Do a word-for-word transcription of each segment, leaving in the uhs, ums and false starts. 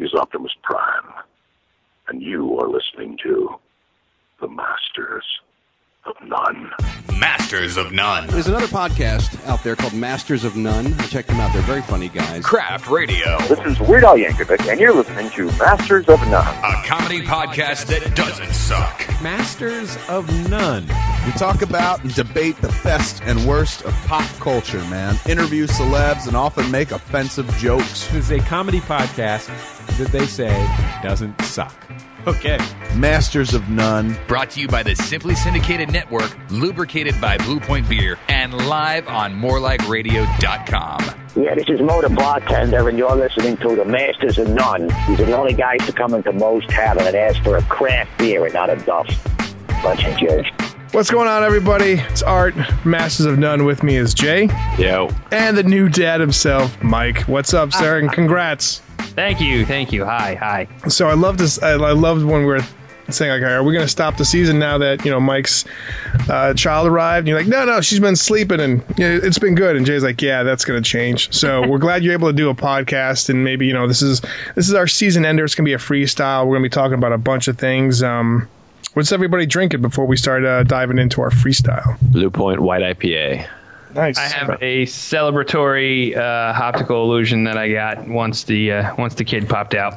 is Optimus Prime, and you are listening to The Masters of None. Masters of None. There's another podcast out there called Masters of None. Check them out. They're very funny guys. Craft Radio. This is Weird Al Yankovic, and you're listening to Masters of None. A comedy podcast that doesn't suck. Masters of None. We talk about and debate the best and worst of pop culture, man. Interview celebs and often make offensive jokes. This is a comedy podcast that they say doesn't suck. Okay. Masters of None. Brought to you by the Simply Syndicated Network, lubricated by Blue Point Beer, and live on more like radio dot com. Yeah, this is Mo the bartender, and you're listening to the Masters of None. These are the only guys to come into Mo's Tavern and ask for a craft beer and not a duff. Bunch of jerks. What's going on, everybody? It's Art, Masters of None. With me is Jay. Yo. And the new dad himself, Mike. What's up, sir? And congrats. Thank you, thank you. Hi, hi. So I love this. I, I loved when we were saying, like, are we going to stop the season now that, you know, Mike's uh, child arrived? And you're like, no, no, she's been sleeping and you know, it's been good. And Jay's like, yeah, that's going to change. So we're glad you're able to do a podcast, and maybe, you know, this is this is our season ender. It's going to be a freestyle. We're going to be talking about a bunch of things. Um, what's everybody drinking before we start uh, diving into our freestyle? Blue Point White I P A. Nice. I have a celebratory uh, optical illusion that I got once the uh, once the kid popped out.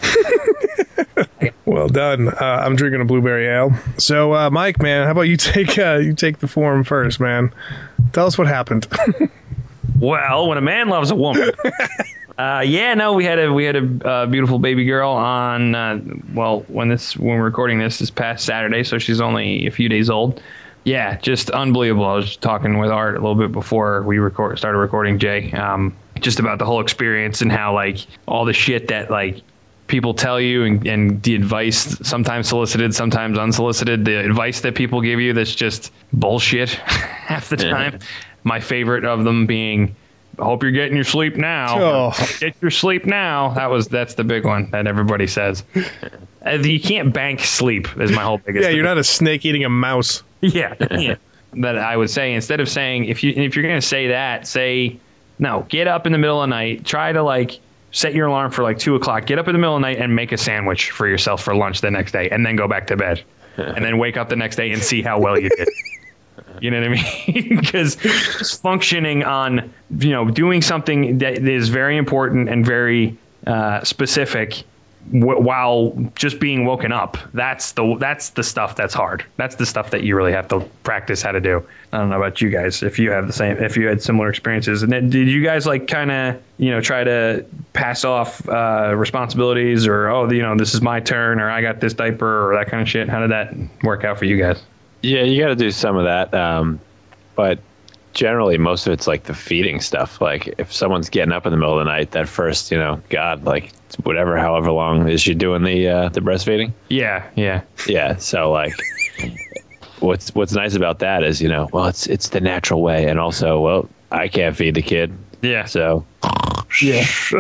Well done. Uh, I'm drinking a blueberry ale. So, uh, Mike, man, how about you take uh, you take the form first, man? Tell us what happened. Well, when a man loves a woman. Uh, yeah, no, we had a we had a uh, beautiful baby girl on. Uh, well, when this when we're recording this is past Saturday, so she's only a few days old. Yeah, just unbelievable. I was talking with Art a little bit before we record started recording, Jay, um, just about the whole experience and how, like, all the shit that, like, people tell you and, and the advice, sometimes solicited, sometimes unsolicited, the advice that people give you that's just bullshit half the time. Yeah. My favorite of them being, I hope you're getting your sleep now. Oh. Get your sleep now. That was that's the big one that everybody says. Uh, you can't bank sleep is my whole biggest. Yeah, you're not a snake eating a mouse. Yeah, yeah. That I would say, instead of saying, if you if you're gonna say that, say no. Get up in the middle of the night. Try to, like, set your alarm for like two o'clock. Get up in the middle of the night and make a sandwich for yourself for lunch the next day, and then go back to bed, and then wake up the next day and see how well you did. You know what I mean? Because just functioning on, you know, doing something that is very important and very uh, specific w- while just being woken up. That's the that's the stuff that's hard. That's the stuff that you really have to practice how to do. I don't know about you guys, if you have the same, if you had similar experiences. And then, did you guys, like, kind of, you know, try to pass off uh, responsibilities, or, oh, you know, this is my turn, or I got this diaper, or that kind of shit? How did that work out for you guys? Yeah, you got to do some of that. Um, but generally, most of it's like the feeding stuff. Like, if someone's getting up in the middle of the night, that first, you know, God, like, whatever, however long is she doing the uh, the breastfeeding? Yeah, yeah. Yeah, so, like, what's what's nice about that is, you know, well, it's it's the natural way. And also, well, I can't feed the kid. Yeah. So, yeah. So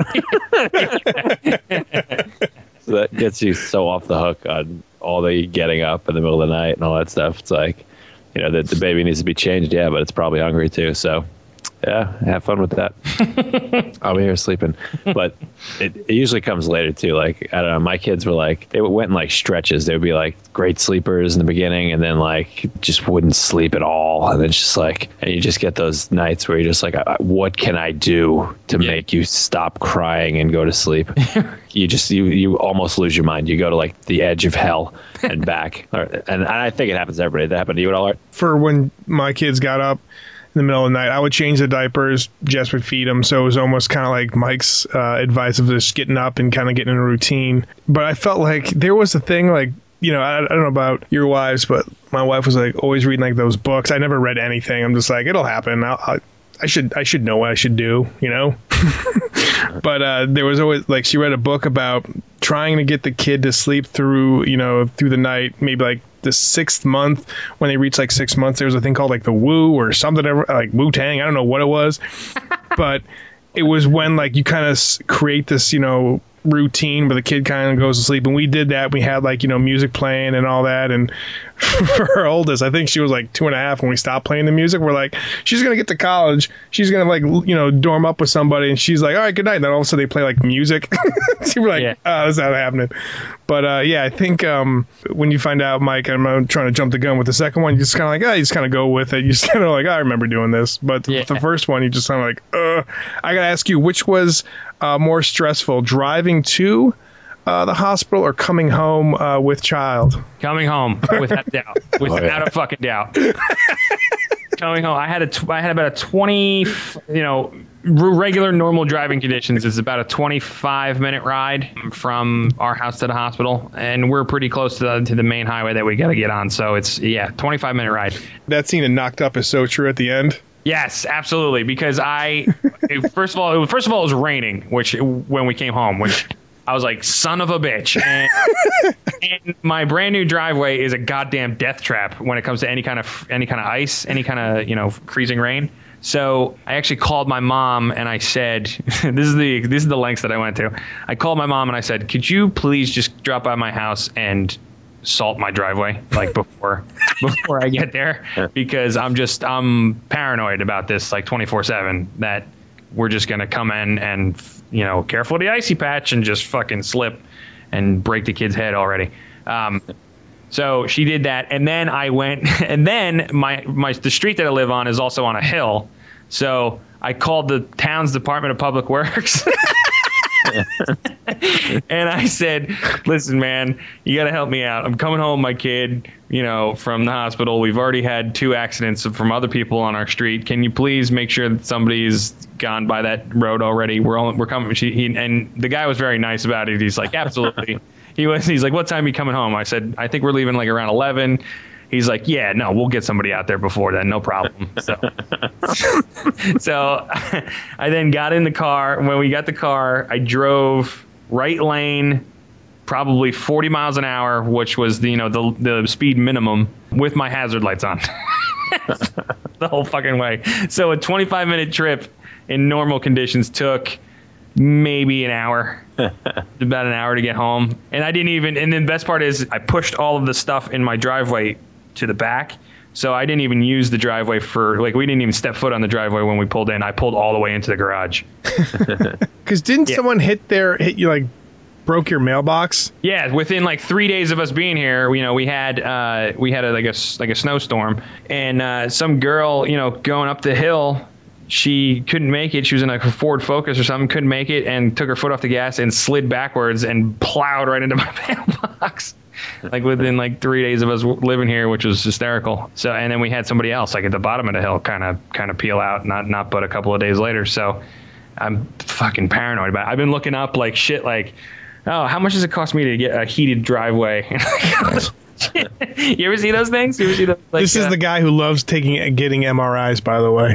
that gets you so off the hook on all the getting up in the middle of the night and all that stuff. It's like, you know, the, the baby needs to be changed, yeah, but it's probably hungry too. So, yeah, have fun with that. I'll be here sleeping. But it, it usually comes later too. Like, I don't know, my kids were like, they went in like stretches. They would be like great sleepers in the beginning, and then like just wouldn't sleep at all. And then it's just like, and you just get those nights where you're just like, what can I do to yeah. make you stop crying and go to sleep? You just, you, you almost lose your mind. You go to like the edge of hell and back. And I think it happens to everybody. That happened to you at all, Art? For when my kids got up in the middle of the night, I would change the diapers, Jess would feed them, so it was almost kind of like Mike's uh, advice of just getting up and kind of getting in a routine. But I felt like there was a thing, like, you know, I, I don't know about your wives, but my wife was like always reading like those books. I never read anything. I'm just like, it'll happen. I'll, I'll, I should I should know what I should do, you know. But uh, there was always, like, she read a book about trying to get the kid to sleep through, you know, through the night, maybe like the sixth month. When they reach like six months, there was a thing called like the Woo or something, like Wu-Tang. I don't know what it was, but it was when, like, you kind of create this, you know, routine where the kid kind of goes to sleep, and we did that. We had like, you know, music playing and all that, and for her oldest, I think she was like two and a half when we stopped playing the music. We're like, she's gonna get to college, she's gonna like, you know, dorm up with somebody, and she's like, all right, good night. And then all of a sudden they play like music. So we're like, Yeah. oh, that's not happening. But uh, yeah, I think um, when you find out, Mike, I'm uh, trying to jump the gun with the second one, you just kind of like, oh, you just kind of go with it. You just kind of like, oh, I remember doing this. But Yeah. with the first one, you just kind of like, uh, I gotta ask you, which was uh, more stressful, driving to uh, the hospital or coming home uh, with child? Coming home, without a doubt, without Oh, yeah. a fucking doubt. Coming home, I had a, tw- I had about a twenty, you know, r- regular normal driving conditions is about a twenty-five minute ride from our house to the hospital, and we're pretty close to the, to the main highway that we got to get on. So it's yeah, twenty-five minute ride. That scene in Knocked Up is so true at the end. Yes, absolutely. Because I, it- first of all, it, was- first of all, it was raining, which when we came home, which I was like, son of a bitch. And, and my brand new driveway is a goddamn death trap when it comes to any kind of any kind of ice, any kind of, you know, freezing rain. So I actually called my mom and I said, this is the this is the lengths that I went to. I called my mom and I said, could you please just drop by my house and salt my driveway like before before I get there, because I'm just I'm paranoid about this like twenty-four seven that we're just gonna come in and, you know, careful of the icy patch and just fucking slip and break the kid's head already. Um, so she did that, and then I went, and then my my the street that I live on is also on a hill, so I called the town's Department of Public Works. And I said, listen, man, you got to help me out. I'm coming home, my kid, you know, from the hospital. We've already had two accidents from other people on our street. Can you please make sure that somebody's gone by that road already? We're all, we're coming. She, he, and the guy was very nice about it. He's like, absolutely. He was, he's like, what time are you coming home? I said, I think we're leaving like around eleven. He's like, yeah, no, we'll get somebody out there before then. No problem. So, so I then got in the car. When we got the car, I drove right lane, probably forty miles an hour, which was the, you know, the, the speed minimum, with my hazard lights on the whole fucking way. So a twenty-five minute trip in normal conditions took maybe an hour, about an hour to get home. And I didn't even, and then the best part is I pushed all of the stuff in my driveway to the back. So I didn't even use the driveway for, like, we didn't even step foot on the driveway when we pulled in. I pulled all the way into the garage. Because didn't Yeah. someone hit their, hit you, like, broke your mailbox? Yeah, within like three days of us being here, you know, we had uh, we had a, like a s- like a snowstorm, and uh, some girl, you know, going up the hill, she couldn't make it. She was in like a Ford Focus or something, couldn't make it, and took her foot off the gas and slid backwards and plowed right into my mailbox. Like within like three days of us w- living here, which was hysterical. So, and then we had somebody else like at the bottom of the hill kind of kind of peel out, not not but a couple of days later. So I'm fucking paranoid about it. I've been looking up like shit, like, oh, how much does it cost me to get a heated driveway? You ever see those things? You ever see those? Like, This is uh, the guy who loves taking getting M R Is, by the way.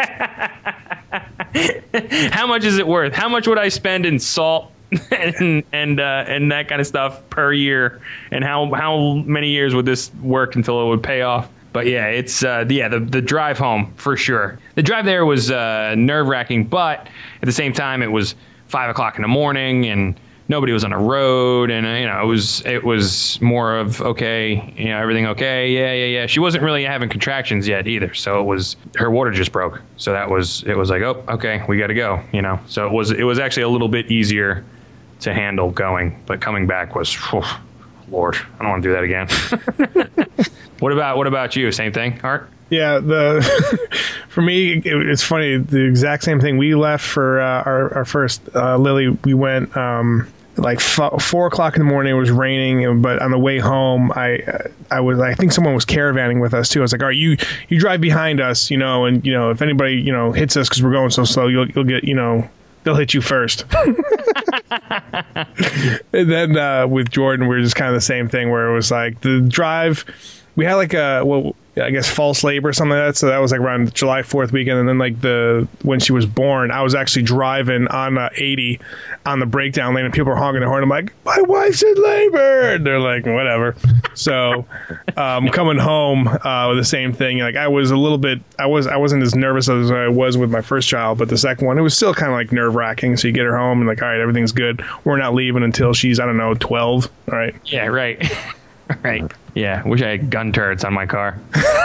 How much is it worth? How much would I spend in salt and and uh, and that kind of stuff per year? And how how many years would this work until it would pay off? But yeah, it's uh, yeah the the drive home for sure. The drive there was uh, nerve wracking, but at the same time it was five o'clock in the morning and nobody was on the road, and uh, you know it was it was more of okay, you know, everything okay, yeah yeah yeah. She wasn't really having contractions yet either, so it was her water just broke. So that was it was like, oh okay, we got to go, you know. So it was it was actually a little bit easier to handle going, but coming back was, whew, Lord, I don't want to do that again. What about what about you? Same thing, Art? Yeah, the for me, it, it's funny. The exact same thing. We left for uh, our our first uh, Lily. We went um, like f- four o'clock in the morning. It was raining, but on the way home, I I was I think someone was caravanning with us too. I was like, all right, you you drive behind us, you know, and you know if anybody you know hits us because we're going so slow, you'll you'll get you know they'll hit you first. And then uh, with Jordan, we were just kind of the same thing where it was like the drive. We had like a well, I guess false labor or something like that. So that was like around July fourth weekend. And then like the when she was born, I was actually driving on uh, eighty on the breakdown lane, and people were honking the horn. I'm like, my wife's in labor. And they're like, whatever. So um, coming home uh, with the same thing. Like I was a little bit, I was I wasn't as nervous as I was with my first child, but the second one, it was still kind of like nerve wracking. So you get her home and like, all right, everything's good. We're not leaving until she's, I don't know, twelve. All right. Yeah, right. Right. Yeah. Wish I had gun turrets on my car.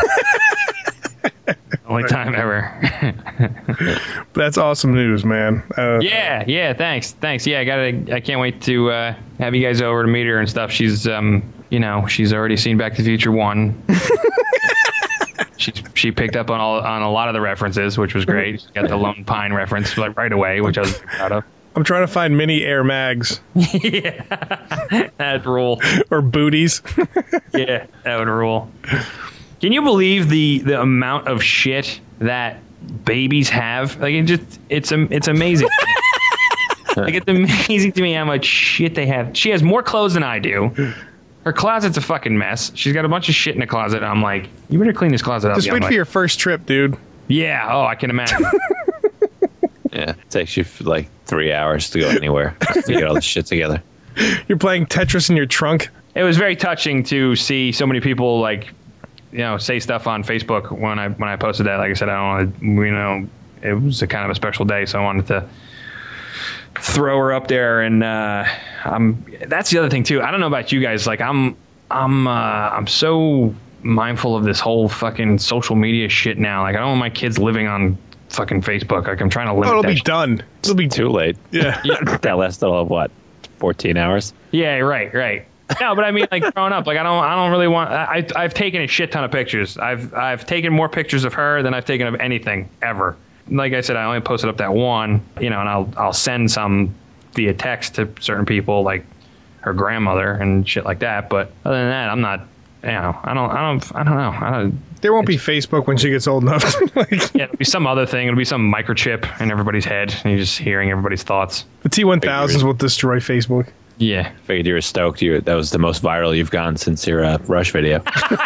Only time ever. That's awesome news, man. Uh, yeah. Yeah. Thanks. Thanks. Yeah. I gotta. I can't wait to uh, have you guys over to meet her and stuff. She's, um, you know, she's already seen Back to the Future one. She she picked up on all on a lot of the references, which was great. She got the Lone Pine reference like right away, which I was proud of. I'm trying to find mini Air Mags. Yeah, that'd rule. Or booties. Yeah, that would rule. Can you believe the, the amount of shit that babies have? Like it just it's it's amazing. Like it's amazing to me how much shit they have. She has more clothes than I do. Her closet's a fucking mess. She's got a bunch of shit in the closet. I'm like, you better clean this closet up. Just wait for your first trip, dude. Yeah. Oh, I can imagine. Yeah, it takes you like three hours to go anywhere just to get all this shit together. You're playing Tetris in your trunk. It was very touching to see so many people like, you know, say stuff on Facebook when I when I posted that. Like I said, I don't want to, you know, it was a kind of a special day, so I wanted to throw her up there. And uh, I'm that's the other thing too. I don't know about you guys. Like I'm I'm uh, I'm so mindful of this whole fucking social media shit now. Like I don't want my kids living on fucking Facebook. Like I'm trying to limit. Oh, it'll that be shit. done. It'll be too late. Yeah. Yeah. That lasted all of what, fourteen hours? Yeah, right, right. No, but I mean, like growing up, like I don't, I don't really want. I, I've taken a shit ton of pictures. I've, I've taken more pictures of her than I've taken of anything ever. Like I said, I only posted up that one, you know, and I'll, I'll send some via text to certain people, like her grandmother and shit like that. But other than that, I'm not. You know, I don't, I don't, I don't know. I don't. There won't be Facebook when she gets old enough. Like, yeah, it'll be some other thing. It'll be some microchip in everybody's head, and you're just hearing everybody's thoughts. The T one thousands will destroy Facebook. Yeah. Figured you were stoked. You that was the most viral you've gone since your uh, Rush video.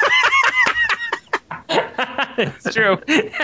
It's true.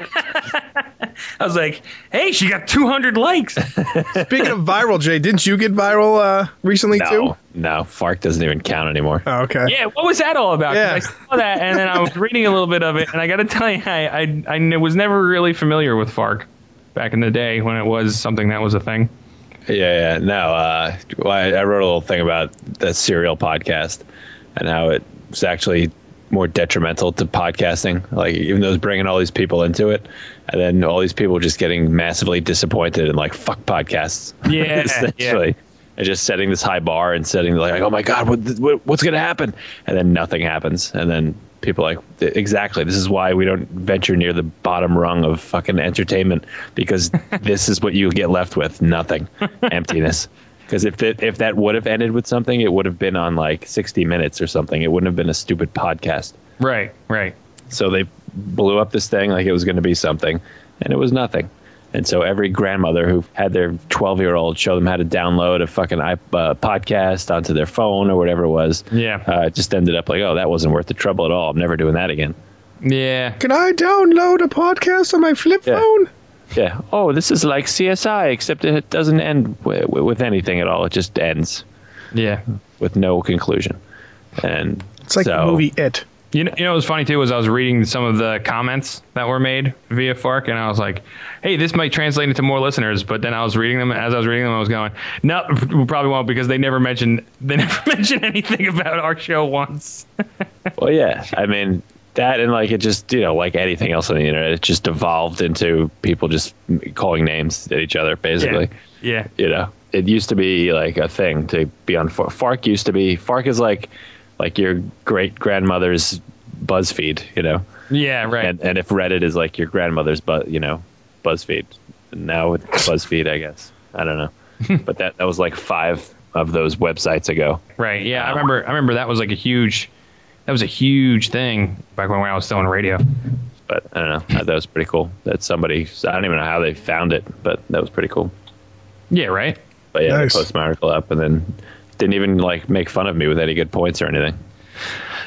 I was like, hey, she got two hundred likes. Speaking of viral, Jay, didn't you get viral uh, recently no, too? No, Fark doesn't even count anymore. Oh, okay. Yeah, what was that all about? 'Cause Yeah. I saw that, and then I was reading a little bit of it, and I got to tell you, I, I I kn- was never really familiar with Fark back in the day when it was something that was a thing. Yeah, yeah. No, uh, well, I, I wrote a little thing about the Serial podcast and how it was actually more detrimental to podcasting. Like, even though it's bringing all these people into it, and then all these people just getting massively disappointed and like, fuck podcasts. Yeah, essentially. yeah. And just setting this high bar and setting like, oh my God, what, what what's going to happen? And then nothing happens. And then people are like, exactly. This is why we don't venture near the bottom rung of fucking entertainment, because this is what you get left with. Nothing. Emptiness. Because if it, if that would have ended with something, it would have been on like sixty minutes or something. It wouldn't have been a stupid podcast. Right, right. So they blew up this thing like it was going to be something, and it was nothing. And so every grandmother who had their twelve-year-old show them how to download a fucking uh, podcast onto their phone or whatever it was, yeah, uh, just ended up like, oh, that wasn't worth the trouble at all. I'm never doing that again. Yeah. Can I download a podcast on my flip Yeah. phone? Yeah. Oh, this is like C S I, except it doesn't end w- w- with anything at all. It just ends. Yeah. With no conclusion. And it's like so, the movie It. You know, you know what was funny too was I was reading some of the comments that were made via Fark, and I was like, "Hey, this might translate into more listeners." But then I was reading them, as I was reading them, I was going, "No, we probably won't," because they never mentioned they never mentioned anything about our show once. Well, yeah, I mean that, and like it just, you know, like anything else on the internet, it just evolved into people just calling names at each other, basically. Yeah. You know, it used to be like a thing to be on Fark. Fark used to be Fark is like. Like your great grandmother's BuzzFeed, you know. Yeah, right. And, and if Reddit is like your grandmother's, but you know, BuzzFeed. Now with BuzzFeed, I guess. I don't know, but that that was like five of those websites ago. Right. Yeah, I remember. I remember that was like a huge. That was a huge thing back when I was still in radio. But I don't know. That was pretty cool. That somebody. I don't even know how they found it, but that was pretty cool. Yeah. Right. But yeah, Nice. they posted my article up and then didn't even like make fun of me with any good points or anything.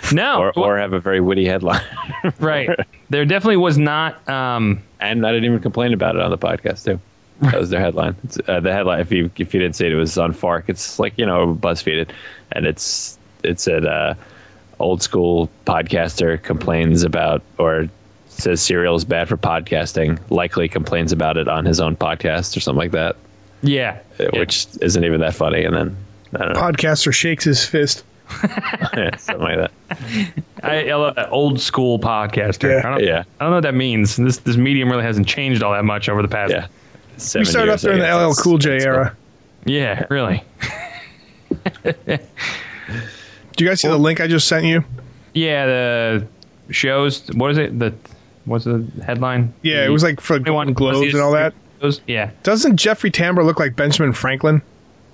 No. or, or have a very witty headline. Right. There definitely was not. Um, and I didn't even complain about it on the podcast too. That was their headline. It's, uh, the headline, if you if you didn't see it, it was on Fark. It's like, you know, BuzzFeed it, and it's it said uh, old school podcaster complains about or says cereal is bad for podcasting. Likely complains about it on his own podcast or something like that. Yeah, which yeah. isn't even that funny. And then I don't know. Podcaster shakes his fist. Yeah, something like that. I, I love that old school podcaster. Yeah. I don't, yeah. I don't know what that means. This this medium really hasn't changed all that much over the past. Yeah. We started up during the L L Cool J era. Yeah, really. Do you guys see well, the link I just sent you? Yeah, the shows. What is it? The what's the headline? Yeah, the, it was like for Golden Globes and all that. Those, yeah. Doesn't Jeffrey Tambor look like Benjamin Franklin?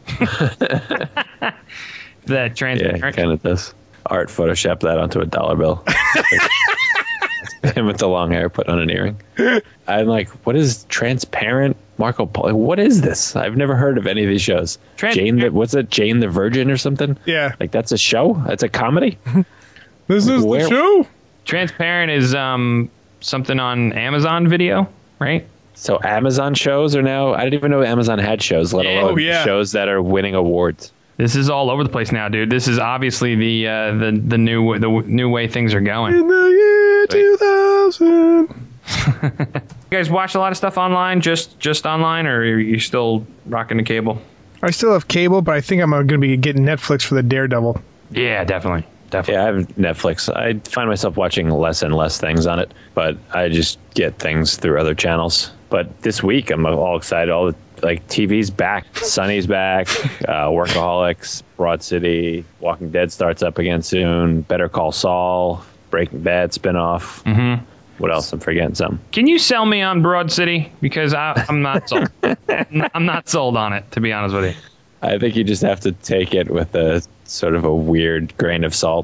That transparent. Yeah, kind of does. Art Photoshop that onto a dollar bill. Him with the long hair put on an earring. I'm like, what is transparent Marco Polo? What is this? I've never heard of any of these shows. Trans- Jane, the, what's it? Jane the Virgin or something? Yeah. Like that's a show? That's a comedy? This is Where? the show. Transparent is um something on Amazon Video, right? So Amazon shows are now. I didn't even know Amazon had shows, let alone oh, yeah. shows that are winning awards. This is all over the place now, dude. This is obviously the uh, the the new the new way things are going. In the year two thousand. You guys watch a lot of stuff online, just just online, or are you still rocking the cable? I still have cable, but I think I'm going to be getting Netflix for the Daredevil. Yeah, definitely. Definitely. Yeah, I have Netflix. I find myself watching less and less things on it, but I just get things through other channels. But this week, I'm all excited. All the like T V's back, Sunny's back, uh, Workaholics, Broad City, Walking Dead starts up again soon. Better Call Saul, Breaking Bad spinoff. Mm-hmm. What else? I'm forgetting some. Can you sell me on Broad City? Because I, I'm not sold. I'm not sold on it, to be honest with you. I think you just have to take it with a sort of a weird grain of salt.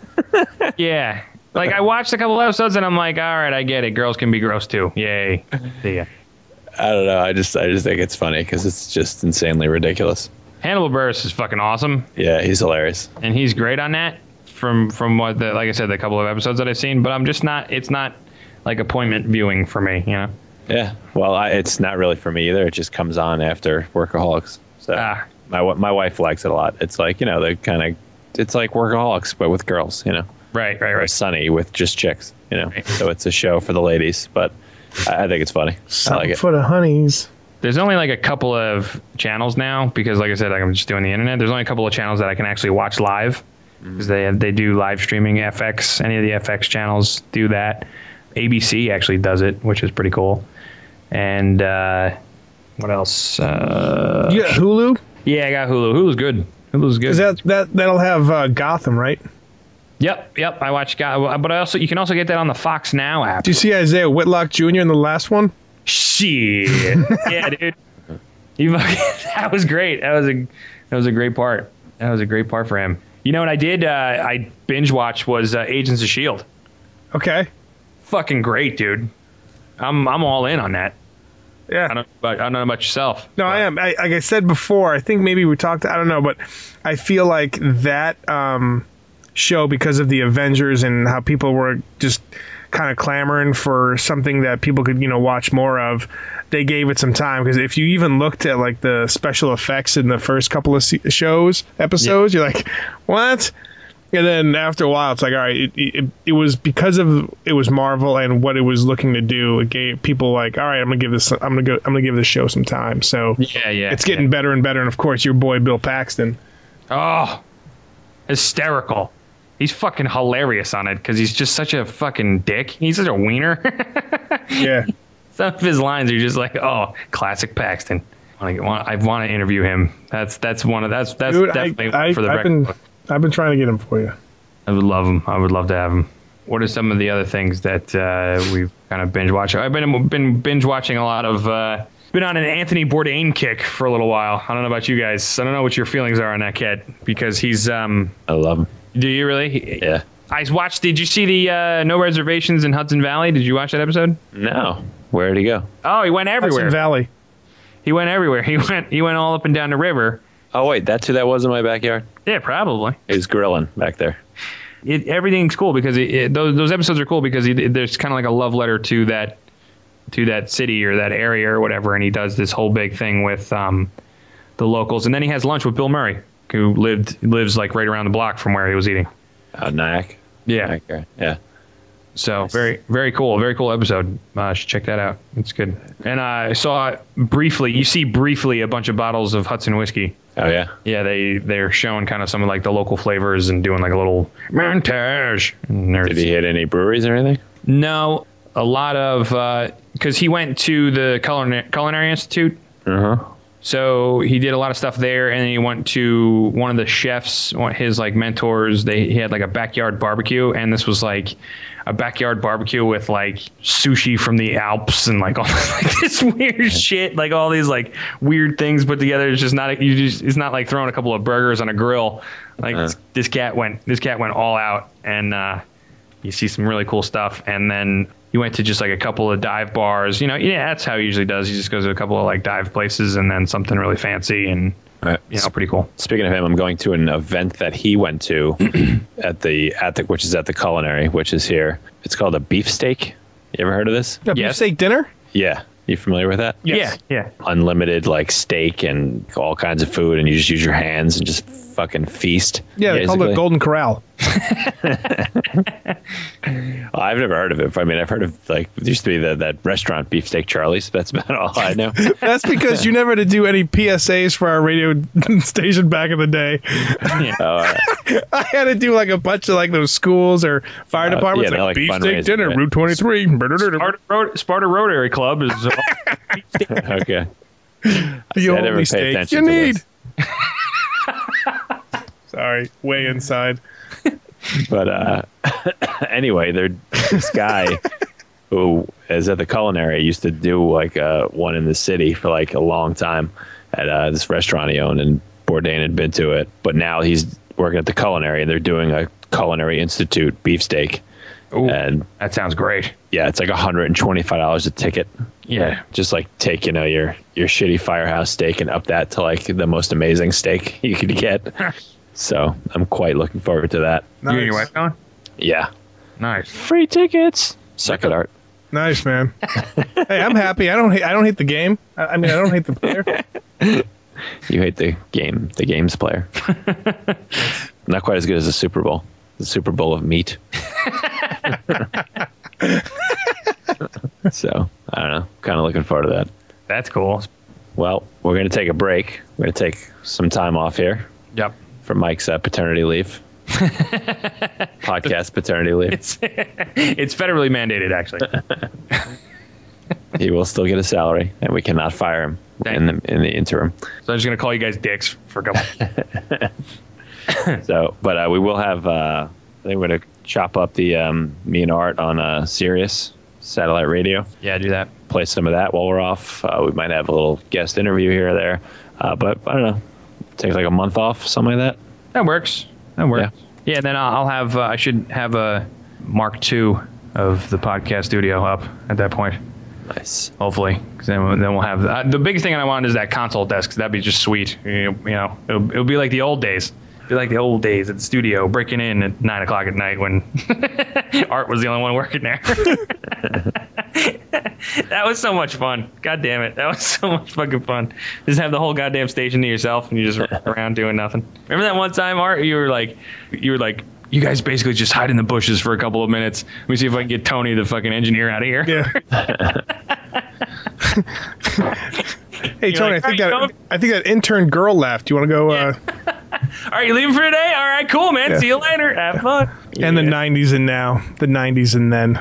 Yeah. Like, I watched a couple episodes and I'm like, all right, I get it. Girls can be gross too. Yay. See ya. I don't know. I just I just think it's funny because it's just insanely ridiculous. Hannibal Buress is fucking awesome. Yeah, he's hilarious. And he's great on that from from what, the, like I said, the couple of episodes that I've seen. But I'm just not, it's not like appointment viewing for me, you know? Yeah. Well, I, it's not really for me either. It just comes on after Workaholics. So ah. my my wife likes it a lot. It's like, you know, they kind of, it's like Workaholics, but with girls, you know? Right, right, right. Or Sunny with just chicks, you know? Right. So it's a show for the ladies, but I, I think it's funny. Something I like it. For the honeys. There's only like a couple of channels now because, like I said, like I'm just doing the internet. There's only a couple of channels that I can actually watch live because they have, they do live streaming. F X, any of the F X channels do that. A B C actually does it, which is pretty cool. And uh, what else? Uh, you got Hulu? Yeah, I got Hulu. Hulu's good. Hulu's good. Is that that that'll have uh, Gotham, right? Yep, yep. I watched Gotham, but I also you can also get that on the Fox Now app. Do you see Isaiah Whitlock Junior in the last one? Shit. Yeah, dude. You, that was great. That was a that was a great part. That was a great part for him. You know what I did? Uh, I binge watched was uh, Agents of S H I E L D. Okay. Fucking great, dude. I'm I'm all in on that. Yeah. I don't, I don't know about yourself. No, but. I am. I, like I said before, I think maybe we talked. I don't know, but I feel like that um, show, because of the Avengers and how people were just kind of clamoring for something that people could, you know, watch more of, they gave it some time. Because if you even looked at like the special effects in the first couple of shows episodes, yeah. You're like, what? And then after a while, it's like, all right, it, it, it was because of it was Marvel and what it was looking to do. It gave people like, all right, I'm gonna give this, I'm gonna go, I'm gonna give this show some time. So yeah, yeah, it's getting yeah. better and better. And of course, your boy Bill Paxton. Oh, hysterical! He's fucking hilarious on it because he's just such a fucking dick. He's such a wiener. Yeah. Some of his lines are just like, oh, classic Paxton. I want, I want to interview him. That's that's one of that's that's Dude, definitely I, I, for the I've record. been, I've been trying to get him for you. I would love him. I would love to have him. What are some of the other things that uh, we've kind of binge watching? I've been been binge watching a lot of. Uh, been on an Anthony Bourdain kick for a little while. I don't know about you guys. I don't know what your feelings are on that kid because he's. Um, I love him. Do you really? Yeah. I watched. Did you see the uh, No Reservations in Hudson Valley? Did you watch that episode? No. Where did he go? Oh, he went everywhere. Hudson Valley. He went everywhere. He went. He went all up and down the river. Oh wait, that's who that was in my backyard. Yeah, probably. He was grilling back there. it, everything's cool because it, it, those those episodes are cool because he, there's kind of like a love letter to that to that city or that area or whatever, and he does this whole big thing with um, the locals, and then he has lunch with Bill Murray, who lived lives like right around the block from where he was eating. Uh, Nyack. Yeah. Nyack, yeah. So very, very cool. Very cool episode. Uh, should check that out. It's good. And uh, I saw briefly, you see briefly a bunch of bottles of Hudson whiskey. Oh, yeah? Yeah, they, they're showing kind of some of like the local flavors and doing like a little montage. Did he hit any breweries or anything? No, a lot of, because uh, he went to the Culinary, Culinary Institute. Uh-huh. So he did a lot of stuff there, and then he went to one of the chefs, one of his like mentors. They he had like a backyard barbecue, and this was like a backyard barbecue with like sushi from the Alps and like all like this weird shit, like all these like weird things put together. It's just not you just it's not like throwing a couple of burgers on a grill. Like uh. this, this cat went this cat went all out, and uh, you see some really cool stuff, and then. You went to just like a couple of dive bars, you know. Yeah, that's how he usually does. He just goes to a couple of like dive places and then something really fancy and right. you know, pretty cool. Speaking of him, I'm going to an event that he went to at the at the which is at the Culinary, which is here. It's called a beefsteak. You ever heard of this? A Yes. beefsteak dinner? Yeah. You familiar with that? Yes. Yeah, yeah. Unlimited like steak and all kinds of food, and you just use your hands and just fucking feast. Yeah, they call it basically. Golden Corral. I've never heard of it. I mean, I've heard of like there used to be the, that restaurant Beefsteak Charlie's. That's about all I know. That's because you never had to do any P S As for our radio station back in the day. Yeah. Oh, all right. I had to do like a bunch of like those schools or fire Uh, departments, yeah, they're like, like beefsteak fundraising, dinner, right? Route twenty-three. Sparta, Road, Sparta Rotary Club is. Uh, Okay. You I never only paid steak attention you to need. this. Sorry, way inside. But uh, anyway, there this guy who is at the Culinary used to do like uh, one in the city for like a long time at uh, this restaurant he owned, and Bourdain had been to it. But now he's working at the Culinary, and they're doing a Culinary Institute beefsteak. Ooh, and that sounds great. yeah, it's like one hundred twenty-five dollars a ticket. Yeah. Just like take, you know, your, your shitty Firehouse steak and up that to like the most amazing steak you could get. So I'm quite looking forward to that. Nice. You and your wife going? Yeah. Nice. Free tickets. Suck it, Art. Nice, man. Hey, I'm happy. I don't hate. I don't hate the game. I, I mean, I don't hate the player. You hate the game, the games player. Not quite as good as the Super Bowl. The Super Bowl of meat. So, I don't know. Kind of looking forward to that. That's cool. Well, we're going to take a break. We're going to take some time off here Yep. for Mike's uh, paternity leave. Podcast paternity leave. It's it's federally mandated, actually. He will still get a salary, and we cannot fire him in the in the interim. So I'm just gonna call you guys dicks for a couple. So, but uh, we will have. Uh, I think we're gonna chop up the um, me and Art on uh, Sirius satellite radio. Yeah, do that. Play some of that while we're off. Uh, we might have a little guest interview here or there. Uh, but I don't know. Take like a month off, something like that. That works. That works. Yeah. Yeah, and then I'll I'll have. Uh, I should have a Mark two of the podcast studio up at that point. Nice. Hopefully, because then, we'll- then we'll have uh, the biggest thing I want is that console desk. 'Cause that'd be just sweet. You know, you know, it'll, it'll be like the old days. It'll be like the old days at the studio, breaking in at nine o'clock at night when Art was the only one working there. That was so much fun. God damn it, that was so much fucking fun. Just have the whole goddamn station to yourself, and you just run around doing nothing. Remember that one time, Art? You were like, you were like. You guys basically just hide in the bushes for a couple of minutes. Let me see if I can get Tony, the fucking engineer, out of here. Yeah. Hey, Tony, like, I think "All right, that Tony." I think that intern girl left. Do you want to go? Uh, All right, you leaving for today? All right, cool, man. Yeah. See you later. Have fun. And the nineties and now, the nineties and then.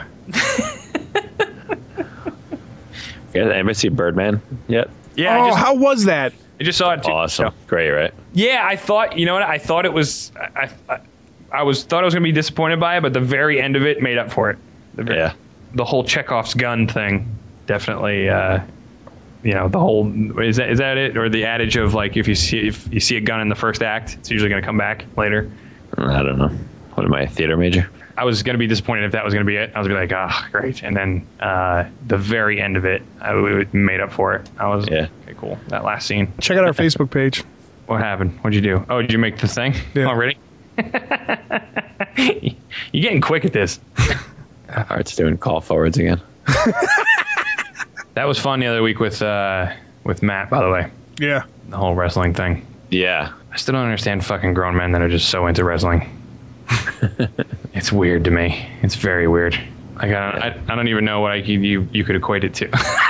Yeah, anybody see Birdman yet? Yeah, Oh, I just, how was that? I just saw it too. Awesome. Great, right? Yeah, I thought, you know what? I thought it was, I, I, I was thought I was gonna be disappointed by it, but the very end of it made up for it. The, very- Yeah. the whole Chekhov's gun thing, definitely. Uh, you know, the whole is that is that it, or the adage of like if you see if you see a gun in the first act, it's usually gonna come back later. I don't know. What am I, a theater major? I was going to be disappointed if that was going to be it. I was going to be like, ah, great. And then uh, the very end of it, I it made up for it. I was, Yeah. okay, cool. That last scene. Check out our Facebook page. What happened? What'd you do? Oh, did you make the thing Yeah. already? You're getting quick at this. Art's doing call forwards again. That was fun the other week with uh, with Matt, by the way. Yeah. The whole wrestling thing. Yeah. I still don't understand fucking grown men that are just so into wrestling. It's weird to me. It's very weird. Like, I don't, I, I don't even know what I could, you you could equate it to.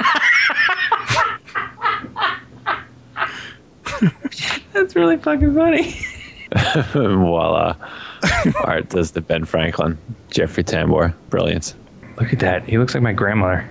That's really fucking funny. While uh, Art does the Ben Franklin, Jeffrey Tambor. Brilliance. Look at that. He looks like my grandmother.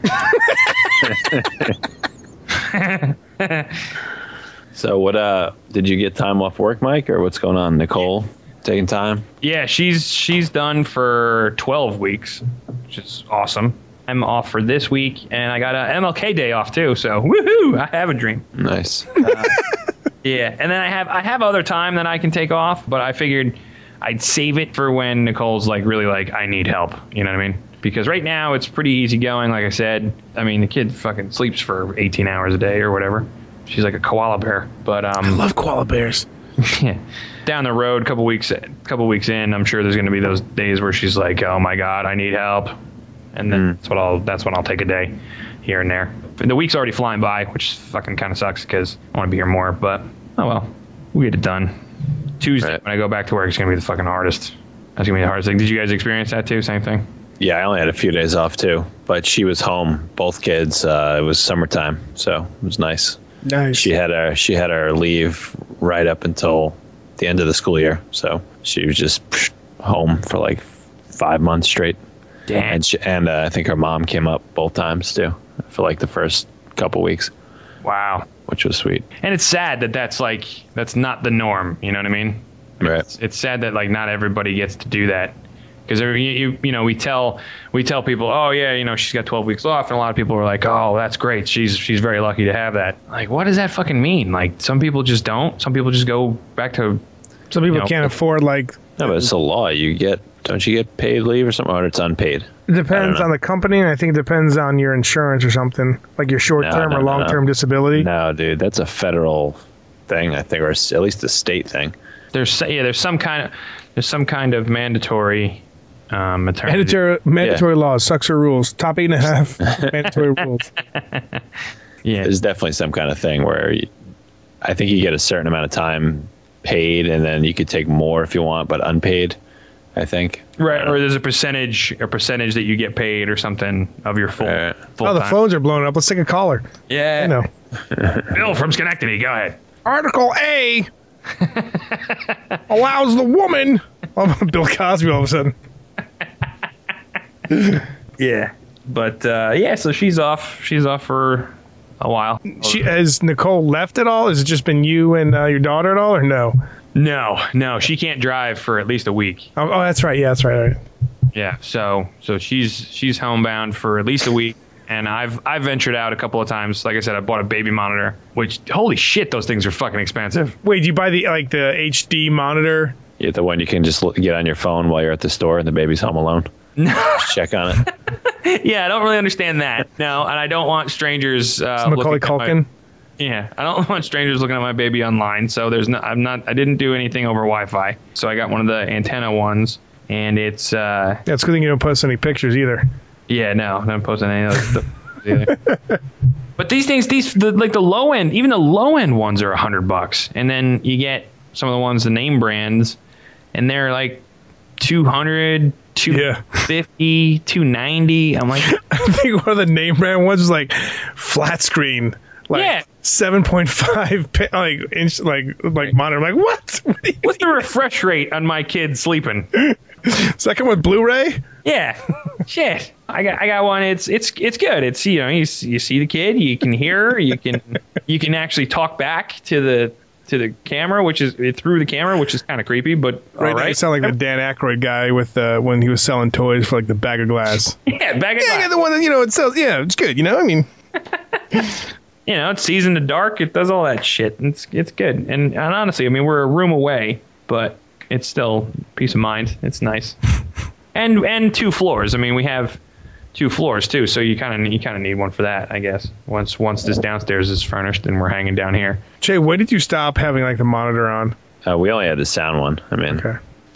So what uh did you get time off work, Mike, or what's going on? Nicole taking time? Yeah, she's she's done for twelve weeks, which is awesome. I'm off for this week, and I got a M L K day off too, so woohoo, I have a dream. Nice. Uh, yeah, and then I have I have other time that I can take off, but I figured I'd save it for when Nicole's like really like, I need help, you know what I mean? Because right now it's pretty easy going, like I said. I mean, the kid fucking sleeps for eighteen hours a day or whatever. She's like a koala bear. But um, I love koala bears. Yeah. Down the road, couple weeks, couple weeks in, I'm sure there's going to be those days where she's like, "Oh my God, I need help," and then mm. that's what I'll that's when I'll take a day here and there. And the week's already flying by, which fucking kind of sucks because I want to be here more. But oh well, we get it done. Tuesday right. when I go back to work, it's going to be the fucking hardest. That's going to be the hardest thing. Did you guys experience that too? Same thing. Yeah, I only had a few days off too, but she was home. Both kids. Uh, it was summertime, so it was nice. Nice. She had her she had her leave right up until the end of the school year, so she was just psh, home for like five months straight. Damn. And she, and uh, I think her mom came up both times too for like the first couple weeks. Wow, which was sweet. And it's sad that that's like that's not the norm. You know what I mean? Right. It's, it's sad that like not everybody gets to do that. Because you, you you know we tell we tell people, oh yeah, you know she's got twelve weeks off, and a lot of people are like, oh that's great, she's she's very lucky to have that. Like, what does that fucking mean? Like, some people just don't. Some people just go back to. Some people you know, can't afford like. No, but it's a law. You get don't you get paid leave or something, or it's unpaid? It depends on the company, and I think it depends on your insurance or something, like your short term no, no, or long term no. disability. No, dude, that's a federal thing, I think, or at least a state thing. There's yeah, there's some kind of there's some kind of mandatory. Um, maternity. Mandatory, mandatory yeah. laws, sucks or rules. Top eight and a half mandatory rules. Yeah, there's definitely some kind of thing where you, I think you get a certain amount of time paid, and then you could take more if you want, but unpaid. I think. Right, or there's a percentage, a percentage that you get paid or something of your full. Right. full oh, the time. phones are blowing up. Let's take a caller. Yeah, I know. Bill from Schenectady, go ahead. Article A allows the woman. Oh, Bill Cosby all of a sudden. Yeah, but uh, yeah, so she's off. She's off for a while. She has Nicole left at all? Has it just been you and uh, your daughter at all, or no? No, no, she can't drive for at least a week. Oh, oh that's right. Yeah, that's right. right. Yeah, so so she's she's homebound for at least a week, and I've I've ventured out a couple of times. Like I said, I bought a baby monitor, which holy shit, those things are fucking expensive. Wait, do you buy the like the H D monitor? Yeah, the one you can just get on your phone while you're at the store and the baby's home alone. No. Check on it. Yeah, I don't really understand that. No, and I don't want strangers. Uh, Macaulay Culkin. My, yeah, I don't want strangers looking at my baby online. So there's no. I'm not. I didn't do anything over Wi-Fi. So I got one of the antenna ones, and it's. Uh, That's good thing you don't post any pictures either. Yeah, no, I'm not posting any of those stuff either. But these things, these the, like the low end, even the low end ones are a hundred bucks, and then you get some of the ones, the name brands, and they're like two hundred. two fifty, two ninety. I'm like, I think one of the name brand ones is like flat screen, like yeah. seven point five like inch, like like monitor. I'm like, what? what What's the refresh rate on my kid sleeping? Does that come with Blu-ray? Yeah, shit. I got I got one. It's it's it's good. It's you know you you see the kid, you can hear, you can you can actually talk back to the. to the camera, which is through the camera, which is kind of creepy, but right, all right. You sound like the Dan Aykroyd guy with uh, when he was selling toys for like the bag of glass. Yeah, bag of yeah, glass. Yeah, the one that you know it sells. Yeah, it's good. You know, I mean, you know, it sees in the dark. It does all that shit. It's it's good. And, and honestly, I mean, we're a room away, but it's still peace of mind. It's nice. and and two floors. I mean, we have two floors too, so you kind of you kind of need one for that, I guess. Once once this downstairs is furnished and we're hanging down here. Jay, when did you stop having like the monitor on? Uh, we only had the sound one. I mean, okay.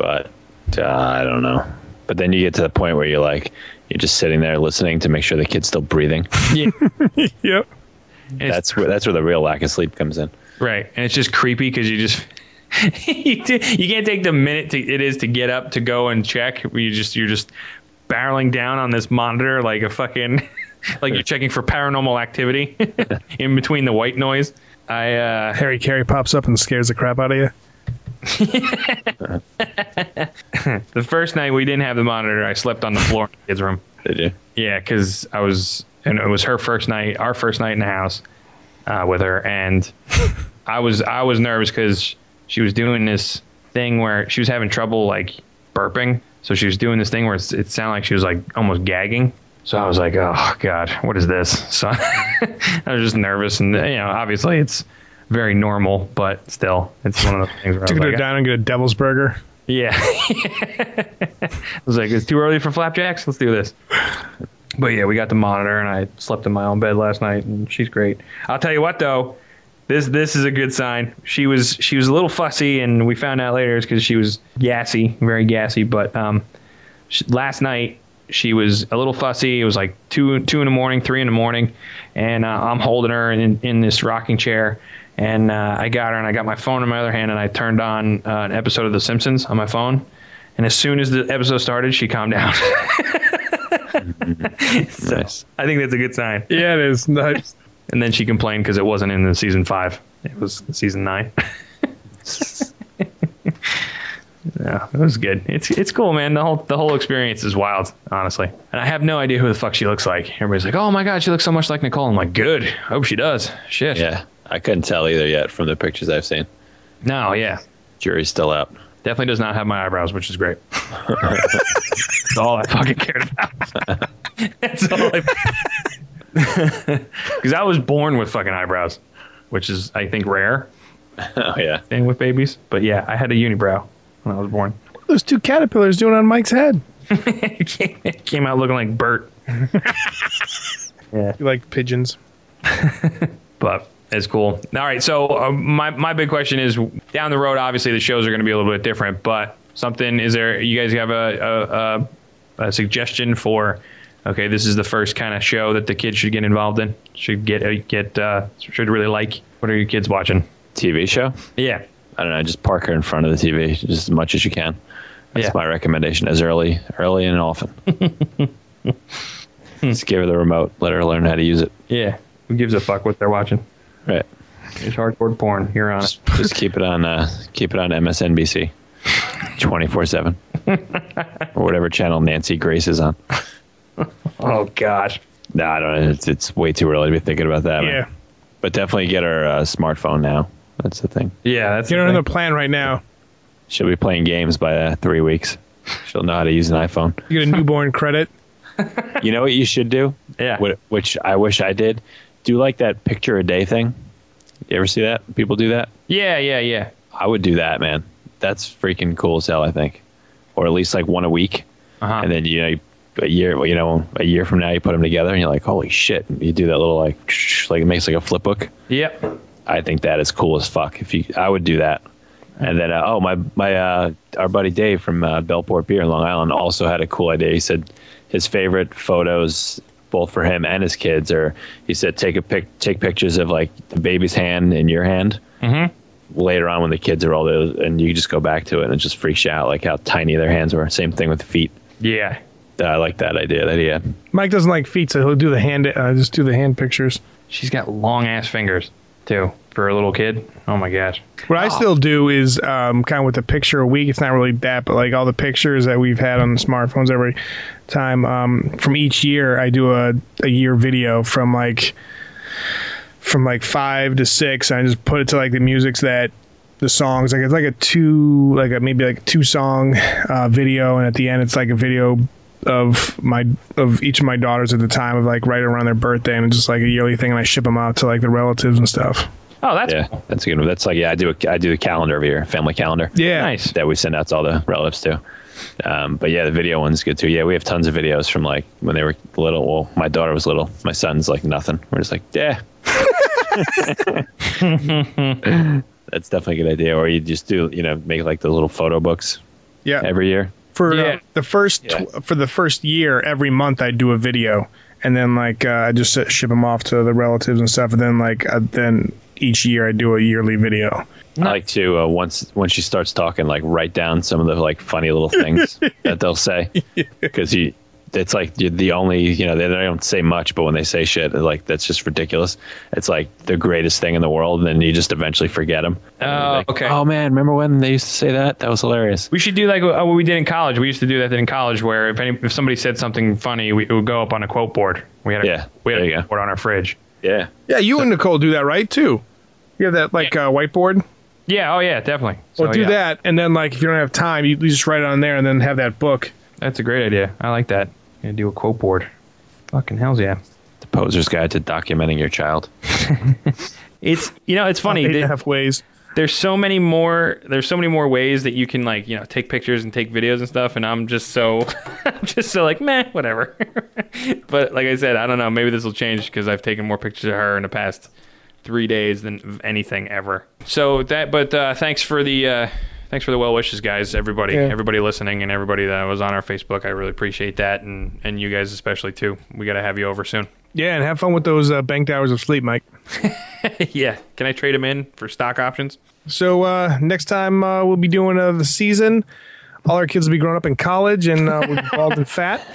but uh, I don't know. But then you get to the point where you're like, you're just sitting there listening to make sure the kid's still breathing. Yeah. Yep. That's where that's where the real lack of sleep comes in. Right, and it's just creepy because you just you, do, you can't take the minute to, it is to get up to go and check. Where you just you're just barreling down on this monitor like a fucking like you're checking for paranormal activity in between the white noise. I uh, Harry Carey pops up and scares the crap out of you. The first night we didn't have the monitor, I slept on the floor in the kids' room. Did you? Yeah, because I was, and it was her first night, our first night in the house uh, with her, and I was I was nervous because she was doing this thing where she was having trouble like burping, so she was doing this thing where it's, it sounded like she was like almost gagging. So I was like, oh God, what is this? So I was just nervous, and you know, obviously it's very normal, but still, it's one of those things where I Took was her like, down and get a devil's burger. yeah. I was like, it's too early for flapjacks. Let's do this. But yeah, we got the monitor, and I slept in my own bed last night, and she's great. I'll tell you what, though, this this is a good sign. She was she was a little fussy, and we found out later it's because she was gassy, very gassy. But um, she, last night she was a little fussy. It was like two two in the morning, three in the morning, and uh, I'm holding her in in this rocking chair. And uh, I got her, and I got my phone in my other hand, and I turned on uh, an episode of The Simpsons on my phone. And as soon as the episode started, she calmed down. So, Nice. I think that's a good sign. Yeah, it is. Nice. And then she complained because it wasn't in the season five. It was season nine. Yeah, it was good. It's it's cool, man. The whole the whole experience is wild, honestly. And I have no idea who the fuck she looks like. Everybody's like, "Oh my God, she looks so much like Nicole." I'm like, "Good. I hope she does." Shit. Yeah, I couldn't tell either yet from the pictures I've seen. No, yeah. Jury's still out. Definitely does not have my eyebrows, which is great. That's all I fucking cared about. That's all I... Because I was born with fucking eyebrows, which is, I think, rare. Oh, yeah. Thing with babies. But yeah, I had a unibrow when I was born. What are those two caterpillars doing on Mike's head? It came, it came out looking like Bert. Yeah. You like pigeons. But it's cool. All right, so uh, my my big question is, down the road, obviously the shows are going to be a little bit different, but something, is there, you guys have a, a, a, a suggestion for, okay, this is the first kind of show that the kids should get involved in, should get, get uh, should really like? What are your kids watching? T V show? Yeah. I don't know, just park her in front of the T V just as much as you can. That's Yeah. my recommendation, as early early and often. Just give her the remote, let her learn how to use it. Yeah. Who gives a fuck what they're watching? Right. It's hardcore porn. You're on it. Just keep it on uh, keep it on M S N B C twenty-four seven. Or whatever channel Nancy Grace is on. Oh, gosh. No, I don't know. It's, it's way too early to be thinking about that. Yeah. Man. But definitely get her a smartphone now. That's the thing. Yeah, that's Get the her on thing. the plan right now. She'll be playing games by uh, three weeks. She'll know how to use an iPhone. You get a newborn credit. You know what you should do? Yeah. What, which I wish I did. Do like that picture a day thing. You ever see that? People do that? Yeah, yeah, yeah. I would do that, man. That's freaking cool as hell, I think. Or at least like one a week. Uh-huh. And then, you know, a year, you know, a year from now you put them together and you're like, holy shit. You do that little like, like it makes like a flip book. Yep. I think that is cool as fuck. If you, I would do that. And then, uh, oh, my, my, uh, our buddy Dave from uh, Bellport Beer in Long Island also had a cool idea. He said his favorite photos, both for him and his kids, are, he said, take a pic, take pictures of like the baby's hand in your hand. Mm-hmm. Later on when the kids are older, and you just go back to it and it just freaks you out, like how tiny their hands were. Same thing with the feet. Yeah. Uh, I like that idea. That he had. Mike doesn't like feet, so he'll do the hand. Uh, just do the hand pictures. She's got long ass fingers too for a little kid. Oh my gosh. What I still do is um, kind of with the picture a week. It's not really that, but like all the pictures that we've had on the smartphones every time um, from each year, I do a, a year video from like from like five to six. And I just put it to like the musics that the songs, like it's like a two, like a maybe like a two song uh, video, and at the end it's like a video of my of each of my daughters at the time of like right around their birthday, and it's just like a yearly thing, and I ship them out to like the relatives and stuff. Oh, that's yeah, cool. that's a good one. That's like, yeah, I do a, I do the calendar every year, family calendar. Yeah, Nice. That we send out to all the relatives too. Um, but yeah, the video one's good too. Yeah, we have tons of videos from like when they were little. Well, my daughter was little. My son's like nothing. We're just like, yeah. That's definitely a good idea. Or you just do, you know, make like the little photo books Yeah. every year. For Yeah. uh, the first Yeah. tw- for the first year, every month I do a video, and then like uh, I just uh, ship them off to the relatives and stuff, and then like uh, then each year I do a yearly video. I like to uh, once once she starts talking, like write down some of the like funny little things that they'll say, because you. It's like you're the only, you know, they, they don't say much, but when they say shit, like that's just ridiculous. It's like the greatest thing in the world, and then you just eventually forget them. Oh, like, okay. Oh man, remember when they used to say that? That was hilarious. We should do like what we did in college. We used to do that in college, where if any if somebody said something funny, we, it would go up on a quote board. We had a, Yeah, we had there a you go. quote board on our fridge. Yeah. Yeah, you and Nicole do that, right? Too. You have that like uh, whiteboard. Yeah. Oh yeah, definitely. Well, So, do yeah. that, and then like if you don't have time, you, you just write it on there, and then have that book. That's a great idea. I like that. Gonna do a quote board. Fucking hell's yeah. The Poser's Guide to Documenting Your Child. It's you know it's funny. Eight and a There- half ways. there's so many more. There's so many more ways that you can like you know take pictures and take videos and stuff. And I'm just so, I'm just so like meh, whatever. But like I said, I don't know. Maybe this will change because I've taken more pictures of her in the past three days than anything ever. So that. But uh, thanks for the. Uh, Thanks for the well wishes, guys. Everybody, Yeah. everybody listening, and everybody that was on our Facebook. I really appreciate that, and and you guys especially too. We got to have you over soon. Yeah, and have fun with those uh, banked hours of sleep, Mike. Yeah, can I trade them in for stock options? So uh, next time uh, we'll be doing uh, the season. All our kids will be grown up in college, and uh, we'll be bald and fat.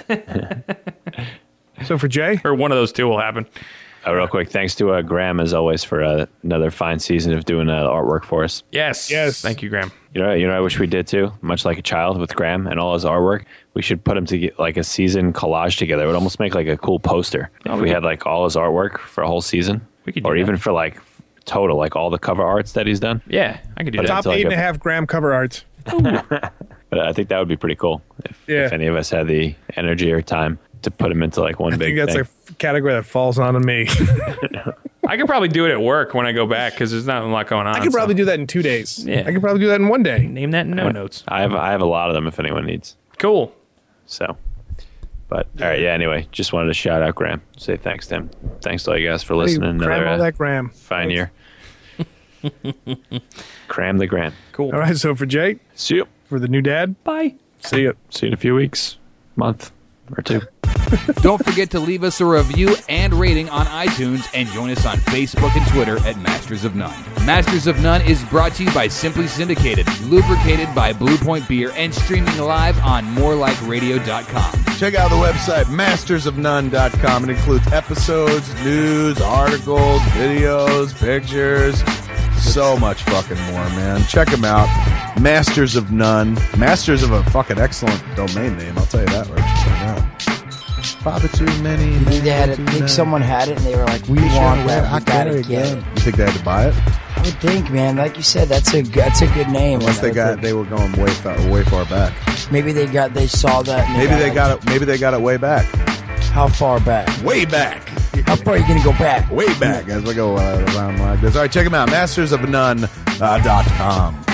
So for Jay, Or one of those two will happen. Uh, real quick, thanks to uh, Graham as always for uh, another fine season of doing uh, artwork for us. Yes, Yes. Thank you, Graham. You know, you know, I wish we did too. Much like a child with Graham and all his artwork, we should put him to get like a season collage together. It would almost make like a cool poster Oh, if we we could- had like all his artwork for a whole season, We could do or that. even for like total, like all the cover arts that he's done. Yeah, I could do But that. it's top like eight and a- a half gram cover arts. But I think that would be pretty cool if, Yeah. if any of us had the energy or time to put him into like one I big think that's thing. a f- category that falls onto me. I could probably do it at work when I go back because there's not a lot going on. I could so- probably do that in two days. Yeah. I could probably do that in one day. name that in no notes. I have I have a lot of them if anyone needs. Cool. So, but all right, yeah. Anyway, just wanted to shout out Graham. Say thanks to him. Thanks to all you guys for listening. Hey, cram Another all uh, that gram. fine year. Cram the Graham. Cool. All right, so for Jay, See you. for the new dad, Bye. see you. See you in a few weeks, month or two. Don't forget to leave us a review and rating on iTunes and join us on Facebook and Twitter at Masters of None. Masters of None is brought to you by Simply Syndicated, lubricated by Blue Point Beer, and streaming live on more like radio dot com. Check out the website, masters of none dot com. It includes episodes, news, articles, videos, pictures, so much fucking more, man. Check them out. Masters of None. Masters of a fucking excellent domain name, I'll tell you that right now. Father too many. I think they had it. too I think many. someone had it, and they were like, "We Pretty sure want I that. We got gotta it get again. it." You think they had to buy it? I would think, man. Like you said, that's a that's a good name. Unless And they I got think they were going way far, way far back. maybe they got they saw that. and Maybe they like, got it. Maybe they got it way back. How far back? Way back. How far are you gonna go back? Way back as we go uh, around like this. All right, check them out. Masters of None dot com.